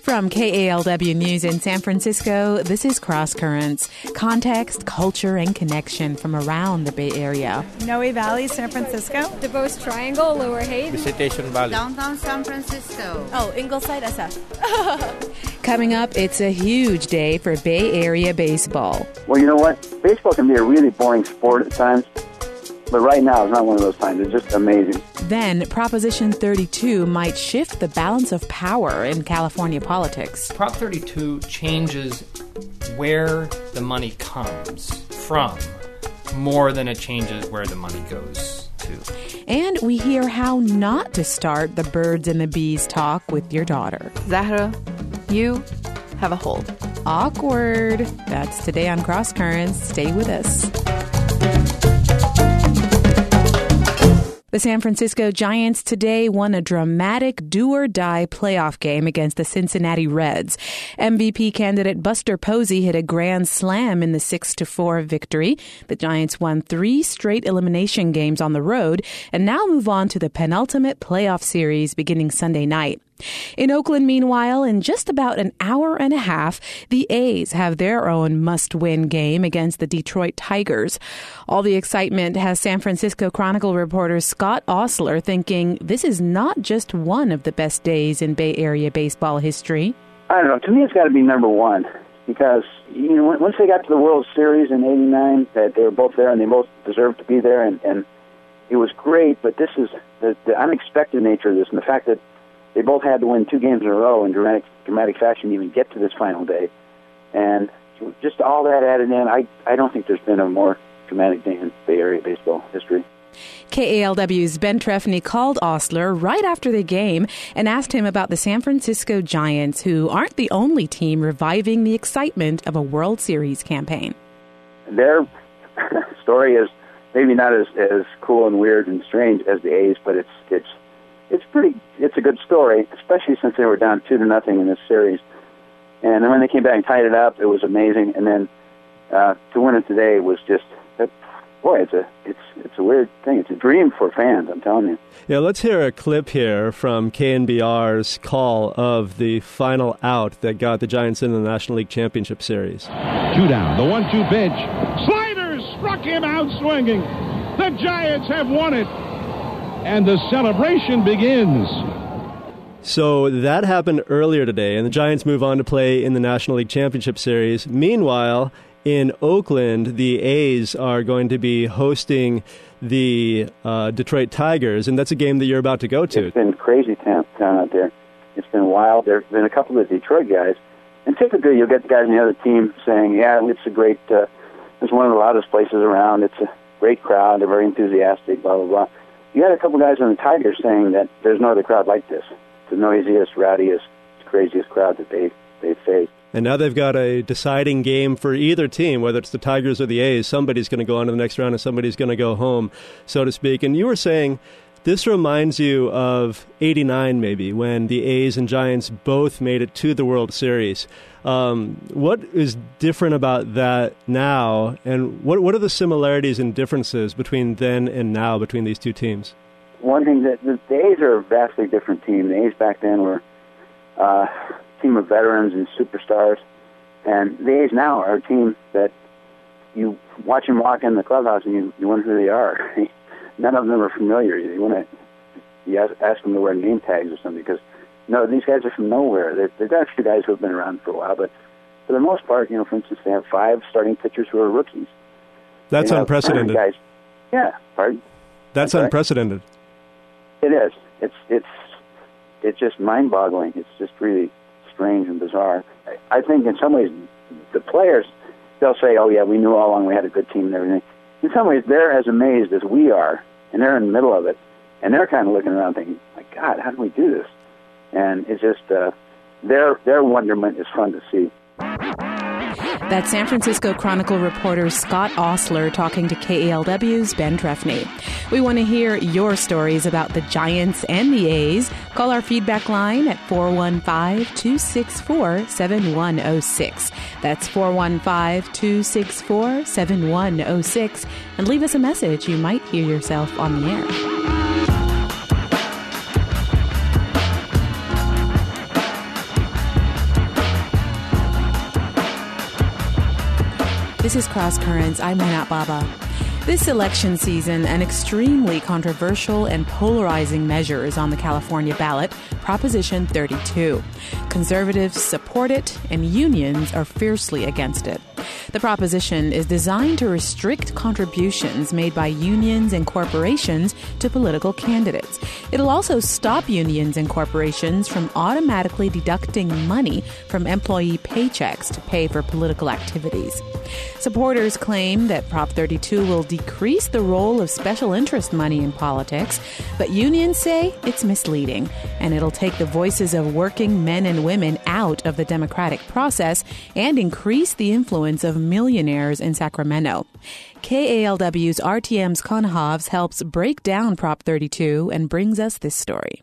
From KALW News in San Francisco, this is Cross Currents. Context, culture, and connection from around the Bay Area. Noe Valley, San Francisco. DeVos Triangle, Lower Hayden. Visitation Valley. Downtown San Francisco. Oh, Ingleside, SF. Coming up, it's a huge day for Bay Area baseball. Well, you know what? Baseball can be a really boring sport at times, but right now it's not one of those times. It's just amazing. Then, Proposition 32 might shift the balance of power in California politics. Prop 32 changes where the money comes from more than it changes where the money goes to. And we hear how not to start the birds and the bees talk with your daughter. Zahra, you have a hold. Awkward. That's today on Cross Currents. Stay with us. The San Francisco Giants today won a dramatic do-or-die playoff game against the Cincinnati Reds. MVP candidate Buster Posey hit a grand slam in the 6-4 victory. The Giants won 3 straight elimination games on the road and now move on to the penultimate playoff series beginning Sunday night. In Oakland, meanwhile, in just about an hour and a half, the A's have their own must-win game against the Detroit Tigers. All the excitement has San Francisco Chronicle reporter Scott Ostler thinking this is not just one of the best days in Bay Area baseball history. I don't know. To me, it's got to be number one because, you know, once they got to the World Series in '89, that they were both there and they both deserved to be there, and it was great, but this is the unexpected nature of this and the fact that they both had to win 2 games in a row in dramatic fashion to even get to this final day. And just all that added in, I don't think there's been a more dramatic day in Bay Area baseball history. KALW's Ben Trefny called Ostler right after the game and asked him about the San Francisco Giants, who aren't the only team reviving the excitement of a World Series campaign. Their story is maybe not as cool and weird and strange as the A's, but it's a good story, especially since they were down 2-0 in this series. And then when they came back and tied it up, it was amazing. And then to win it today was just, boy, it's a weird thing. It's a dream for fans, I'm telling you. Yeah, let's hear a clip here from KNBR's call of the final out that got the Giants in the National League Championship Series. 2 down, the 1-2 pitch. Sliders struck him out swinging. The Giants have won it. And the celebration begins. So that happened earlier today, and the Giants move on to play in the National League Championship Series. Meanwhile, in Oakland, the A's are going to be hosting the Detroit Tigers, and that's a game that you're about to go to. It's been crazy town out there. It's been wild. There have been a couple of Detroit guys, and typically you'll get the guys on the other team saying, yeah, it's a great, it's one of the loudest places around. It's a great crowd. They're very enthusiastic, blah, blah, blah. You had a couple guys on the Tigers saying that there's no other crowd like this. It's the noisiest, rowdiest, craziest crowd that they've faced. And now they've got a deciding game for either team, whether it's the Tigers or the A's. Somebody's going to go on to the next round and somebody's going to go home, so to speak. And you were saying this reminds you of '89 maybe, when the A's and Giants both made it to the World Series. What is different about that now, and what are the similarities and differences between then and now between these two teams? One thing, that the A's are a vastly different team. The A's back then were a team of veterans and superstars, and the A's now are a team that you watch them walk in the clubhouse and you wonder who they are. None of them are familiar. You ask them to wear name tags or something because, no, these guys are from nowhere. They've got a few guys who have been around for a while, but for the most part, you know, for instance, they have 5 starting pitchers who are rookies. That's unprecedented. Guys. Yeah, pardon? That's unprecedented. It is. It's just mind-boggling. It's just really strange and bizarre. I think in some ways the players, they'll say, oh, yeah, we knew all along we had a good team and everything. In some ways, they're as amazed as we are, and they're in the middle of it, and they're kind of looking around thinking, my God, how do we do this? And it's just, their wonderment is fun to see. That's San Francisco Chronicle reporter Scott Ostler talking to KALW's Ben Trefny. We want to hear your stories about the Giants and the A's. Call our feedback line at 415-264-7106. That's 415-264-7106. And leave us a message. You might hear yourself on the air. This is Cross Currents. I'm Renat Baba. This election season, an extremely controversial and polarizing measure is on the California ballot, Proposition 32. Conservatives support it, and unions are fiercely against it. The proposition is designed to restrict contributions made by unions and corporations to political candidates. It'll also stop unions and corporations from automatically deducting money from employee paychecks to pay for political activities. Supporters claim that Prop 32 will decrease the role of special interest money in politics, but unions say it's misleading, and it'll take the voices of working men and women out of the democratic process and increase the influence of millionaires in Sacramento. KALW's RTM's Konhovs helps break down Prop 32 and brings us this story.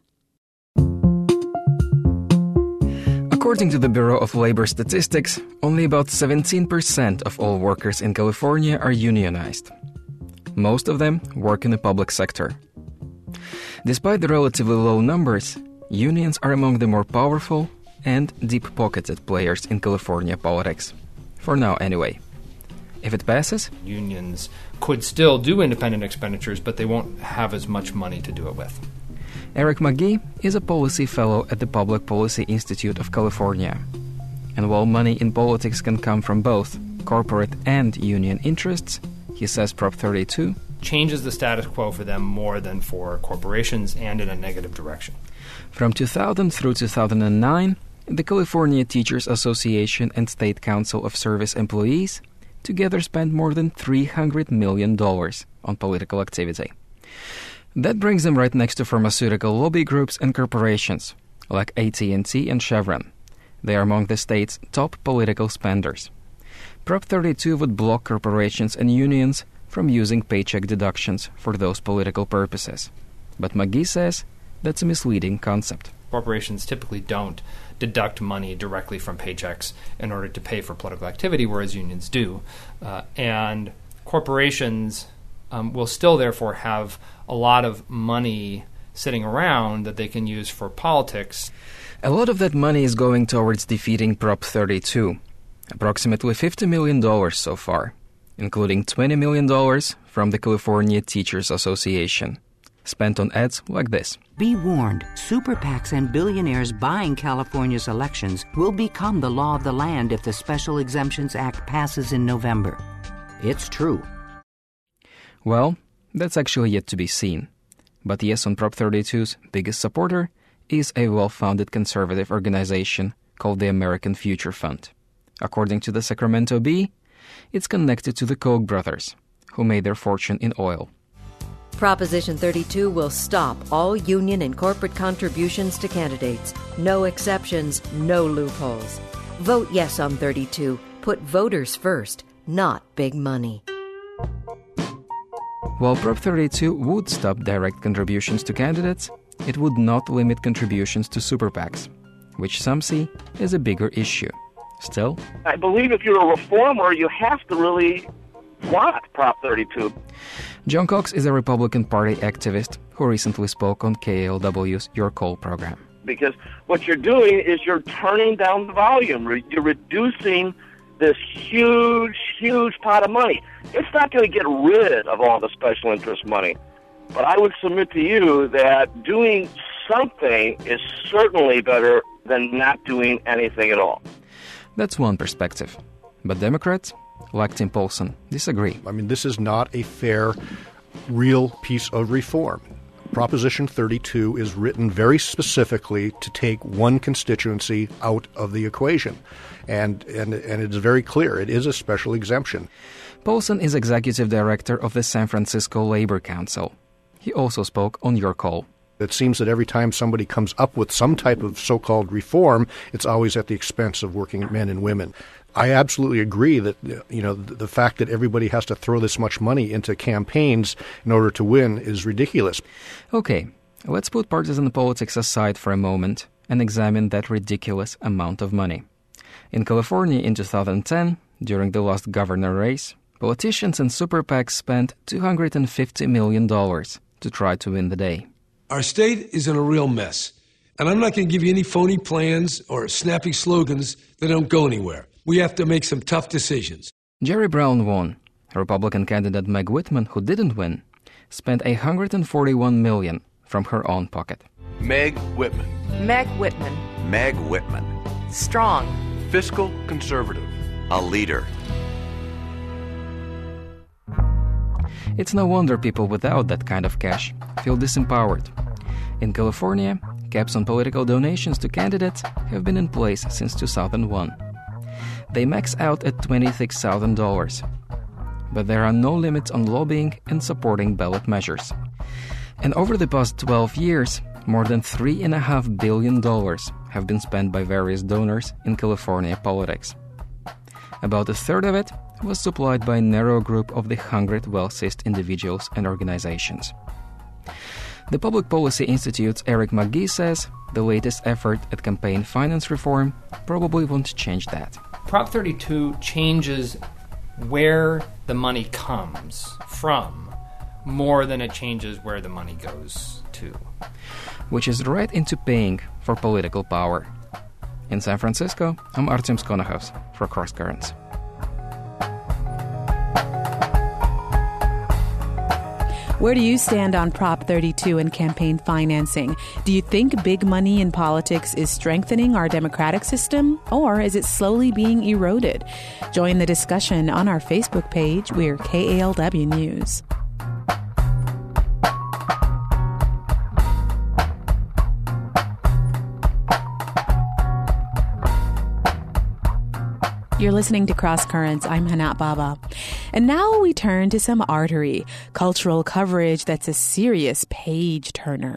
According to the Bureau of Labor Statistics, only about 17% of all workers in California are unionized. Most of them work in the public sector. Despite the relatively low numbers, unions are among the more powerful and deep-pocketed players in California politics. For now, anyway. If it passes, unions could still do independent expenditures, but they won't have as much money to do it with. Eric McGee is a policy fellow at the Public Policy Institute of California. And while money in politics can come from both corporate and union interests, he says Prop 32 changes the status quo for them more than for corporations and in a negative direction. From 2000 through 2009, the California Teachers Association and State Council of Service Employees together spent more than $300 million on political activity. That brings them right next to pharmaceutical lobby groups and corporations, like AT&T and Chevron. They are among the state's top political spenders. Prop 32 would block corporations and unions from using paycheck deductions for those political purposes. But McGee says that's a misleading concept. Corporations typically don't deduct money directly from paychecks in order to pay for political activity, whereas unions do. And corporations will still therefore have a lot of money sitting around that they can use for politics. A lot of that money is going towards defeating Prop 32, approximately $50 million so far, including $20 million from the California Teachers Association, spent on ads like this. Be warned, super PACs and billionaires buying California's elections will become the law of the land if the Special Exemptions Act passes in November. It's true. Well, that's actually yet to be seen. But yes, on Prop 32's biggest supporter is a well-founded conservative organization called the American Future Fund. According to the Sacramento Bee, it's connected to the Koch brothers, who made their fortune in oil. Proposition 32 will stop all union and corporate contributions to candidates. No exceptions, no loopholes. Vote yes on 32. Put voters first, not big money. While Prop 32 would stop direct contributions to candidates, it would not limit contributions to super PACs, which some see as a bigger issue. Still, I believe if you're a reformer, you have to really want Prop 32. John Cox is a Republican Party activist who recently spoke on KALW's Your Call program. Because what you're doing is you're turning down the volume. You're reducing this huge, huge pot of money. It's not going to get rid of all the special interest money. But I would submit to you that doing something is certainly better than not doing anything at all. That's one perspective. But Democrats, like Tim Poulsen, disagree. I mean, this is not a fair, real piece of reform. Proposition 32 is written very specifically to take one constituency out of the equation. And it's very clear. It is a special exemption. Poulsen is executive director of the San Francisco Labor Council. He also spoke on Your Call. It seems that every time somebody comes up with some type of so-called reform, it's always at the expense of working men and women. I absolutely agree that, the fact that everybody has to throw this much money into campaigns in order to win is ridiculous. Okay, let's put partisan politics aside for a moment and examine that ridiculous amount of money. In California in 2010, during the last governor race, politicians and super PACs spent $250 million to try to win the day. Our state is in a real mess, and I'm not going to give you any phony plans or snappy slogans that don't go anywhere. We have to make some tough decisions. Jerry Brown won. Republican candidate Meg Whitman, who didn't win, spent $141 million from her own pocket. Meg Whitman. Meg Whitman. Meg Whitman. Strong. Fiscal conservative. A leader. It's no wonder people without that kind of cash feel disempowered. In California, caps on political donations to candidates have been in place since 2001. They max out at $26,000. But there are no limits on lobbying and supporting ballot measures. And over the past 12 years, more than $3.5 billion have been spent by various donors in California politics. About a third of it was supplied by a narrow group of the 100 wealthiest individuals and organizations. The Public Policy Institute's Eric McGee says the latest effort at campaign finance reform probably won't change that. Prop 32 changes where the money comes from more than it changes where the money goes to. Which is right into paying for political power. In San Francisco, I'm Artem Skonohaus for Cross Currents. Where do you stand on Prop 32 and campaign financing? Do you think big money in politics is strengthening our democratic system, or is it slowly being eroded? Join the discussion on our Facebook page. We're KALW News. You're listening to Cross Currents. I'm Hanat Baba. And now we turn to some artery, cultural coverage that's a serious page-turner.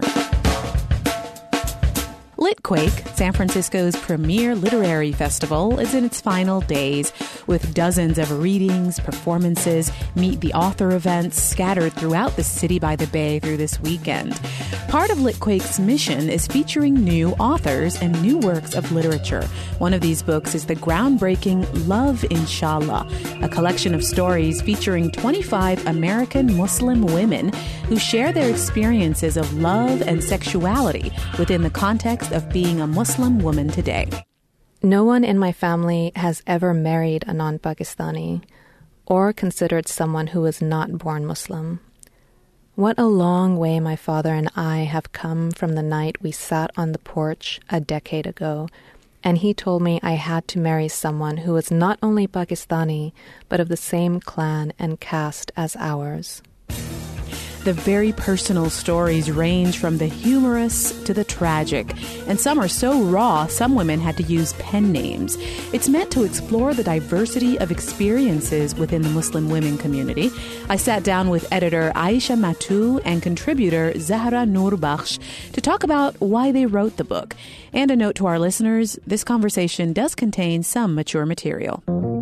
Litquake, San Francisco's premier literary festival, is in its final days, with dozens of readings, performances, meet the author events scattered throughout the city by the bay through this weekend. Part of Litquake's mission is featuring new authors and new works of literature. One of these books is the groundbreaking Love Inshallah, a collection of stories featuring 25 American Muslim women who share their experiences of love and sexuality within the context of being a Muslim woman today. No one in my family has ever married a non-Pakistani or considered someone who was not born Muslim. What a long way my father and I have come from the night we sat on the porch a decade ago, and he told me I had to marry someone who was not only Pakistani, but of the same clan and caste as ours. The very personal stories range from the humorous to the tragic, and some are so raw, some women had to use pen names. It's meant to explore the diversity of experiences within the Muslim women community. I sat down with editor Aisha Matou and contributor Zahra Nourbakhsh to talk about why they wrote the book. And a note to our listeners, this conversation does contain some mature material.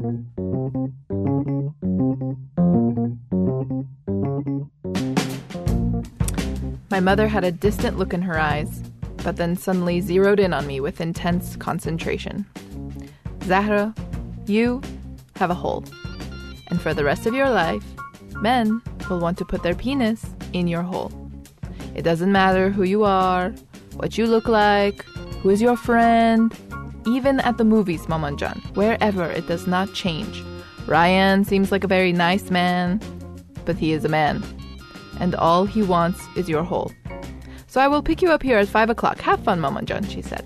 My mother had a distant look in her eyes, but then suddenly zeroed in on me with intense concentration. Zahra, you have a hole. And for the rest of your life, men will want to put their penis in your hole. It doesn't matter who you are, what you look like, who is your friend. Even at the movies, Mamanjan, wherever, it does not change. Ryan seems like a very nice man, but he is a man. And all he wants is your hole. So I will pick you up here at 5 o'clock. Have fun, Mamanjan, she said.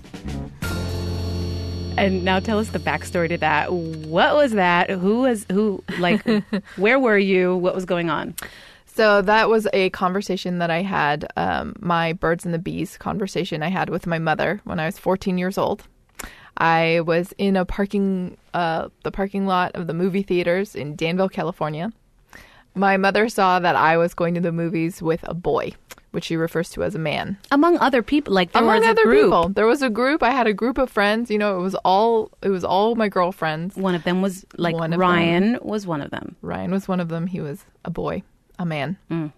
And now tell us the backstory to that. What was that? Who, like, where were you? What was going on? So that was a conversation that I had, my birds and the bees conversation I had with my mother when I was 14 years old. I was in the parking lot of the movie theaters in Danville, California. My mother saw that I was going to the movies with a boy, which she refers to as a man. Among other people, like there was a other group. People. There was a group. I had a group of friends. You know, it was all my girlfriends. One of them was Ryan was one of them. Ryan was one of them. He was a boy, a man. Mm.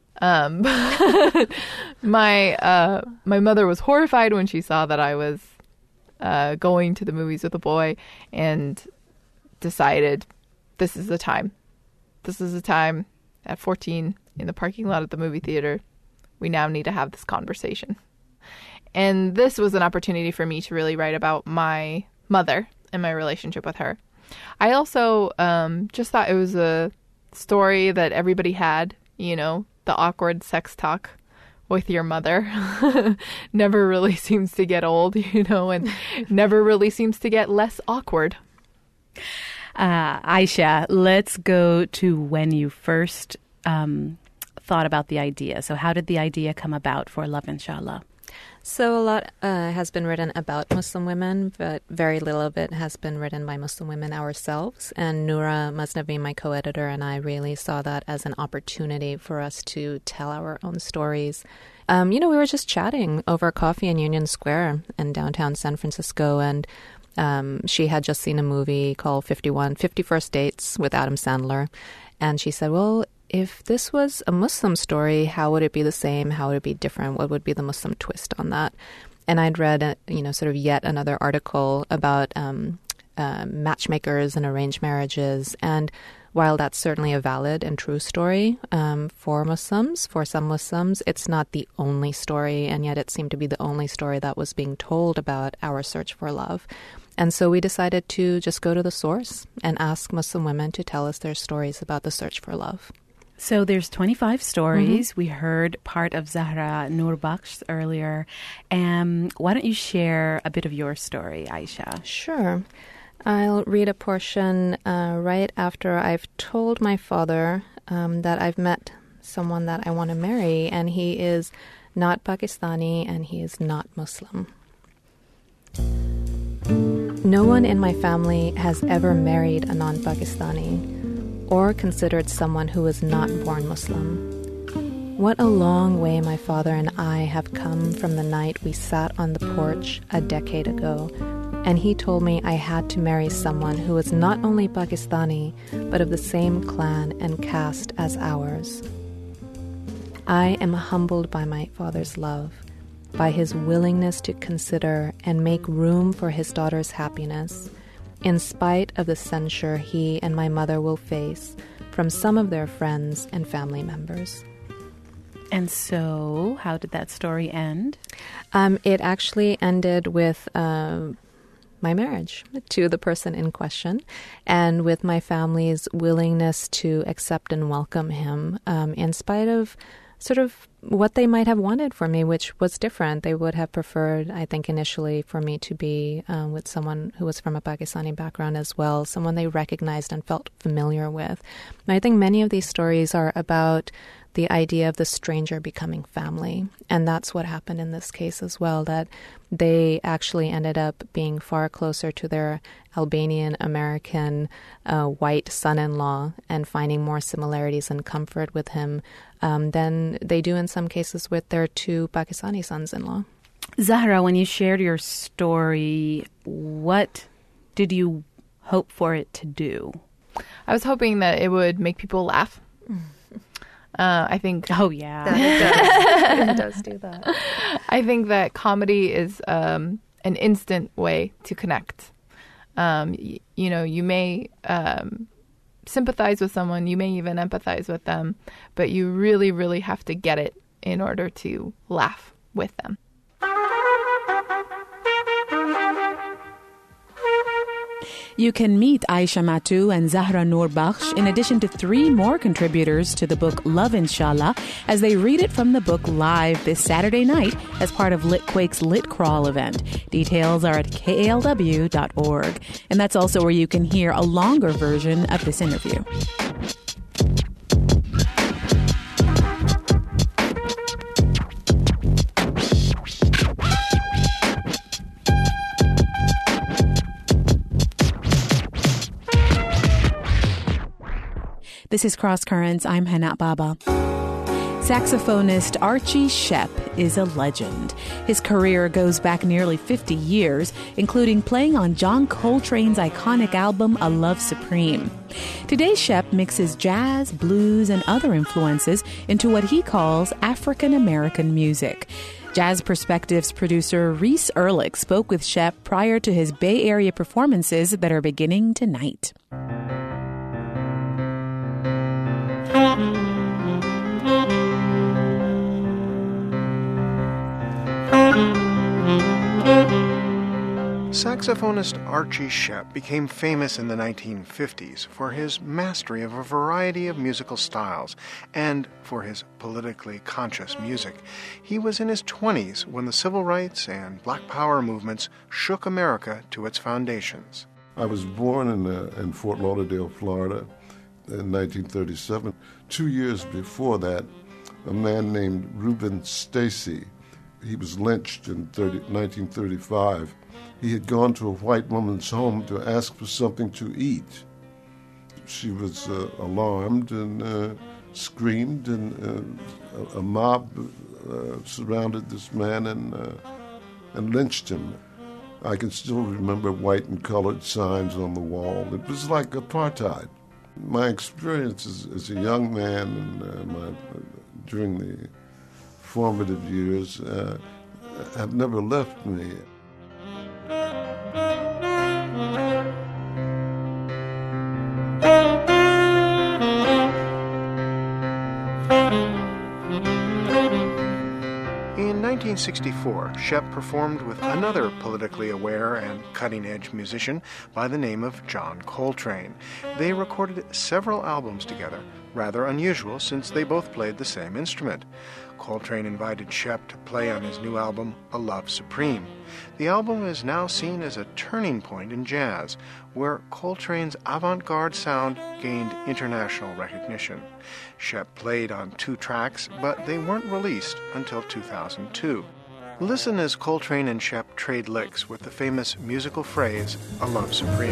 My mother was horrified when she saw that I was going to the movies with a boy, and decided this is the time. This is the time. At 14, in the parking lot at the movie theater, we now need to have this conversation. And this was an opportunity for me to really write about my mother and my relationship with her. I also just thought it was a story that everybody had, the awkward sex talk with your mother never really seems to get old, and never really seems to get less awkward. Aisha, let's go to when you first thought about the idea. So how did the idea come about for Love Inshallah? So a lot has been written about Muslim women, but very little of it has been written by Muslim women ourselves. And Noura Masnavi, my co-editor, and I really saw that as an opportunity for us to tell our own stories. We were just chatting over coffee in Union Square in downtown San Francisco, and she had just seen a movie called 50 First Dates with Adam Sandler. And she said, well, if this was a Muslim story, how would it be the same? How would it be different? What would be the Muslim twist on that? And I'd read, sort of yet another article about matchmakers and arranged marriages. And while that's certainly a valid and true story for some Muslims, it's not the only story. And yet it seemed to be the only story that was being told about our search for love. And so we decided to just go to the source and ask Muslim women to tell us their stories about the search for love. So there's 25 stories. We heard part of Zahra Noorbakhsh earlier. Why don't you share a bit of your story, Aisha? Sure. I'll read a portion right after I've told my father that I've met someone that I want to marry, and he is not Pakistani and he is not Muslim. No one in my family has ever married a non-Pakistani or considered someone who was not born Muslim. What a long way my father and I have come from the night we sat on the porch a decade ago, and he told me I had to marry someone who was not only Pakistani, but of the same clan and caste as ours. I am humbled by my father's love, by his willingness to consider and make room for his daughter's happiness, in spite of the censure he and my mother will face from some of their friends and family members. And so, how did that story end? It actually ended with my marriage to the person in question, and with my family's willingness to accept and welcome him, in spite of sort of what they might have wanted for me, which was different. They would have preferred, I think, initially for me to be with someone who was from a Pakistani background as well, someone they recognized and felt familiar with. And I think many of these stories are about the idea of the stranger becoming family. And that's what happened in this case as well, that they actually ended up being far closer to their Albanian-American white son-in-law and finding more similarities and comfort with him than they do in some cases with their two Pakistani sons-in-law. Zahra, when you shared your story, what did you hope for it to do? I was hoping that it would make people laugh. I think... Oh, yeah. It does do that. I think that comedy is an instant way to connect. You may sympathize with someone, you may even empathize with them, but you really, really have to get it in order to laugh with them. You can meet Aisha Mattu and Zahra Noorbakhsh in addition to 3 more contributors to the book Love Inshallah as they read it from the book live this Saturday night as part of Litquake's Lit Crawl event. Details are at kalw.org. And that's also where you can hear a longer version of this interview. This is Cross Currents. I'm Hana Baba. Saxophonist Archie Shepp is a legend. His career goes back nearly 50 years, including playing on John Coltrane's iconic album, A Love Supreme. Today, Shepp mixes jazz, blues, and other influences into what he calls African-American music. Jazz Perspectives producer Reese Erlich spoke with Shepp prior to his Bay Area performances that are beginning tonight. Saxophonist Archie Shepp became famous in the 1950s for his mastery of a variety of musical styles and for his politically conscious music. He was in his 20s when the civil rights and Black Power movements shook America to its foundations. I was born in Fort Lauderdale, Florida in 1937. 2 years before that, a man named Reuben Stacy, he was lynched in 1935. He had gone to a white woman's home to ask for something to eat. She was alarmed and screamed, and a mob surrounded this man and lynched him. I can still remember white and colored signs on the wall. It was like apartheid. My experience as a young man and during the formative years have never left me. In 1964, Shepp performed with another politically aware and cutting-edge musician by the name of John Coltrane. They recorded several albums together, rather unusual since they both played the same instrument. Coltrane invited Shepp to play on his new album, A Love Supreme. The album is now seen as a turning point in jazz, where Coltrane's avant-garde sound gained international recognition. Shepp played on 2 tracks, but they weren't released until 2002. Listen as Coltrane and Shepp trade licks with the famous musical phrase, A Love Supreme.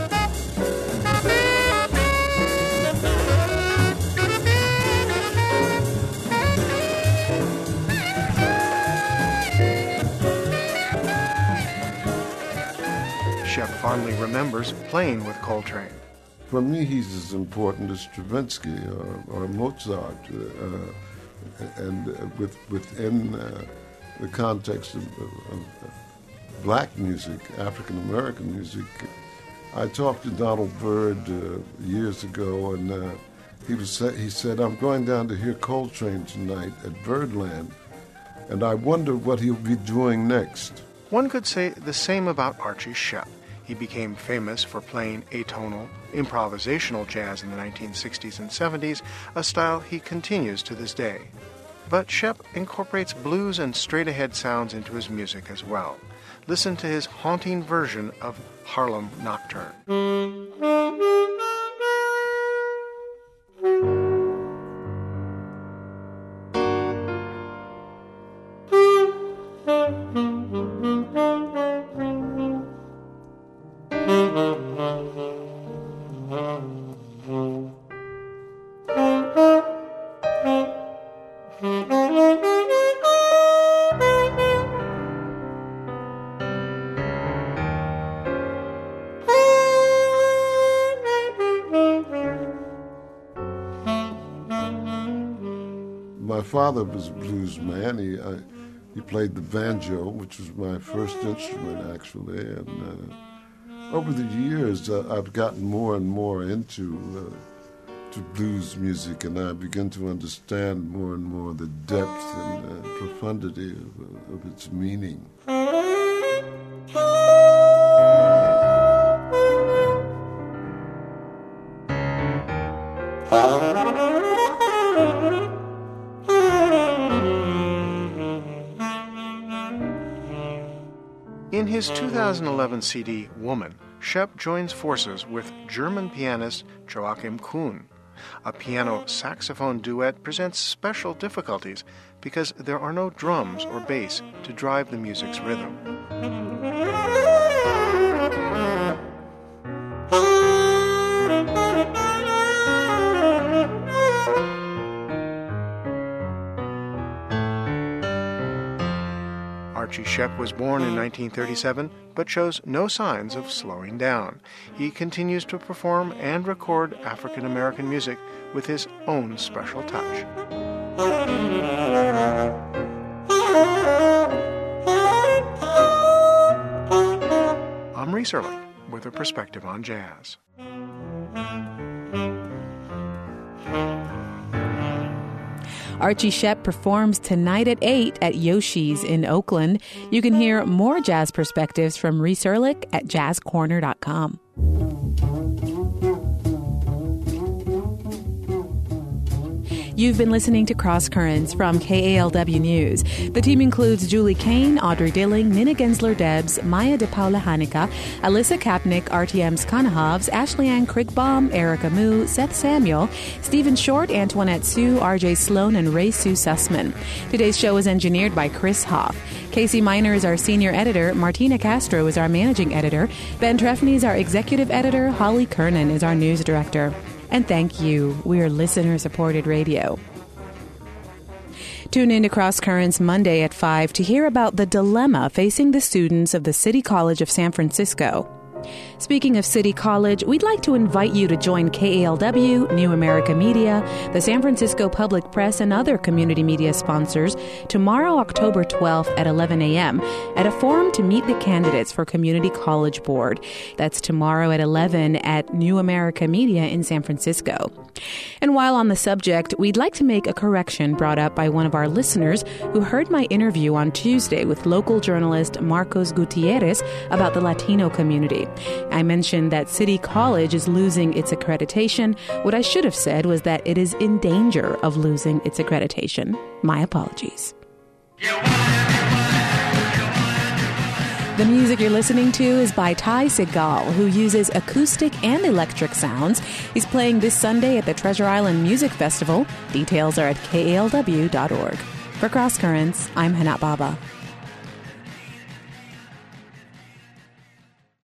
Shepp fondly remembers playing with Coltrane. For me, he's as important as Stravinsky or Mozart, and within the context of black music, African American music. I talked to Donald Byrd years ago, and he said, "I'm going down to hear Coltrane tonight at Birdland, and I wonder what he'll be doing next." One could say the same about Archie Shepp. He became famous for playing atonal, improvisational jazz in the 1960s and 70s, a style he continues to this day. But Shepp incorporates blues and straight-ahead sounds into his music as well. Listen to his haunting version of Harlem Nocturne. My father was a blues man. He played the banjo, which was my first instrument, actually. And over the years, I've gotten more and more into to blues music, and I begin to understand more and more the depth and profundity of its meaning. In his 2011 CD, Woman, Shepp joins forces with German pianist Joachim Kuhn. A piano-saxophone duet presents special difficulties because there are no drums or bass to drive the music's rhythm. Archie Shepp was born in 1937, but shows no signs of slowing down. He continues to perform and record African American music with his own special touch. I'm Reese Erlich with a perspective on jazz. Archie Shepp performs tonight at 8 at Yoshi's in Oakland. You can hear more jazz perspectives from Reese Erlich at jazzcorner.com. You've been listening to Cross Currents from KALW News. The team includes Julie Kane, Audrey Dilling, Nina Gensler-Debs, Maya De Paula Hanika, Alyssa Kapnick, RTM Skanahovs, Ashley Ann Krigbaum, Erica Moo, Seth Samuel, Stephen Short, Antoinette Sue, RJ Sloan, and Ray Sue Sussman. Today's show is engineered by Chris Hoff. Casey Miner is our senior editor. Martina Castro is our managing editor. Ben Trefny is our executive editor. Holly Kernan is our news director. And thank you. We are listener-supported radio. Tune in to Cross Currents Monday at 5 to hear about the dilemma facing the students of the City College of San Francisco. Speaking of City College, we'd like to invite you to join KALW, New America Media, the San Francisco Public Press, and other community media sponsors tomorrow, October 12th at 11 a.m. at a forum to meet the candidates for Community College Board. That's tomorrow at 11 at New America Media in San Francisco. And while on the subject, we'd like to make a correction brought up by one of our listeners who heard my interview on Tuesday with local journalist Marcos Gutierrez about the Latino community. I mentioned that City College is losing its accreditation. What I should have said was that it is in danger of losing its accreditation. My apologies. The music you're listening to is by Ty Segall, who uses acoustic and electric sounds. He's playing this Sunday at the Treasure Island Music Festival. Details are at kalw.org. For Cross Currents, I'm Hanat Baba.